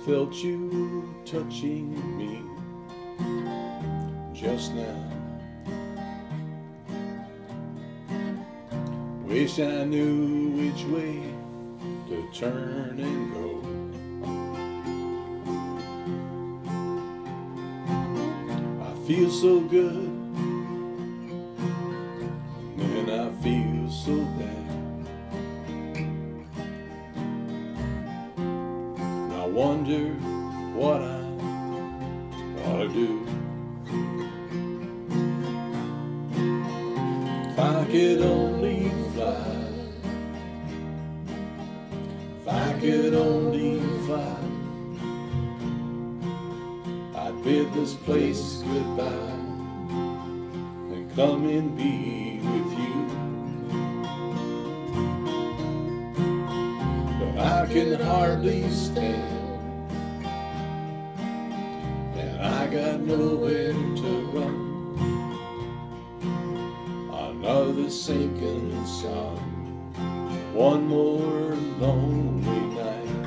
felt you touching me just now. Wish I knew which way to turn and go. I feel so good, and I feel so bad. And I wonder what I ought to do. If I could only fly, if I could only fly, I'd bid this place goodbye and come and be with you. But I can hardly stand, and I got nowhere to run. Another sinking sun, one more lonely night.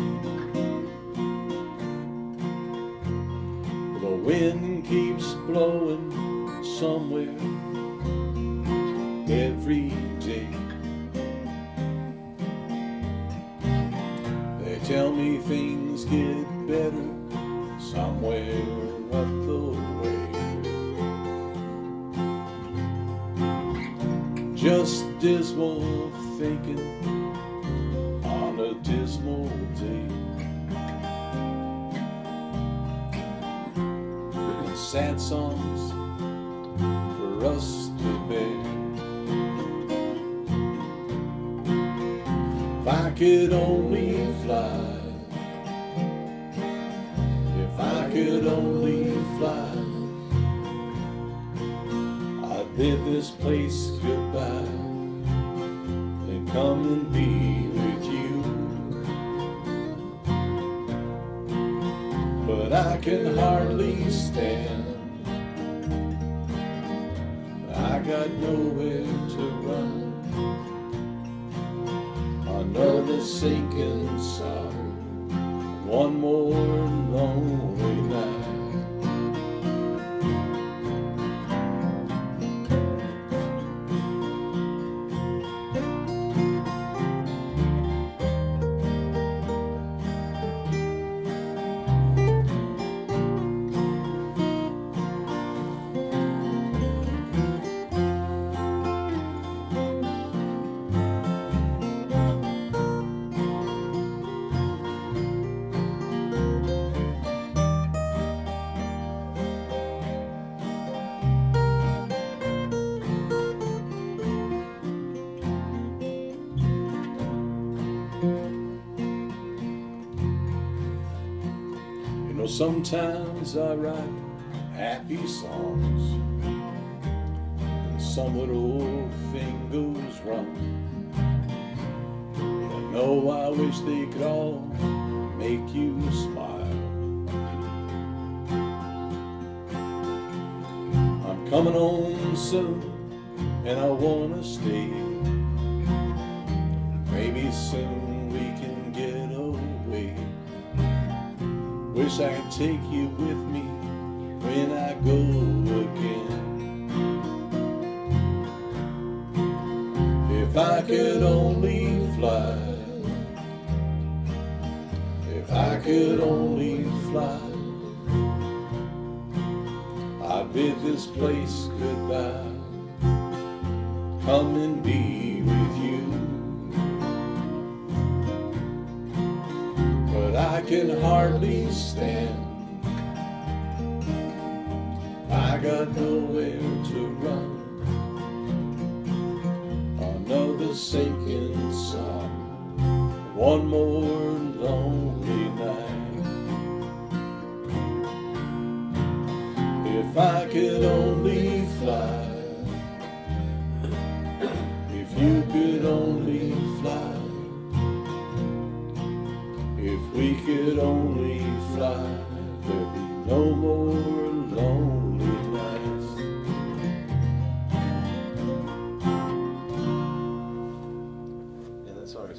The wind keeps blowing somewhere every day. They tell me things get better somewhere up the way. Just dismal thinking on a dismal day. And sad songs for us to bear. If I could only fly, if I could only fly, I'd bid this place goodbye and come and be with you. But I can hardly stand, I got nowhere to run. Another sinking sun, one more lonely night. You know, sometimes I write happy songs, and some little thing goes wrong. I know I wish they could all make you smile. I'm coming home soon, and I wanna stay. Maybe soon we can get away. Wish I could take you with me when I go again. If I could only fly, if I could only fly, I'd bid this place goodbye, come and be with you. But I can hardly stand, I got nowhere to run. Another sinking sun, one more lonely night. If I could only fly, if you could only fly, if we could only fly, there'd be no more lonely nights. Yeah, that song is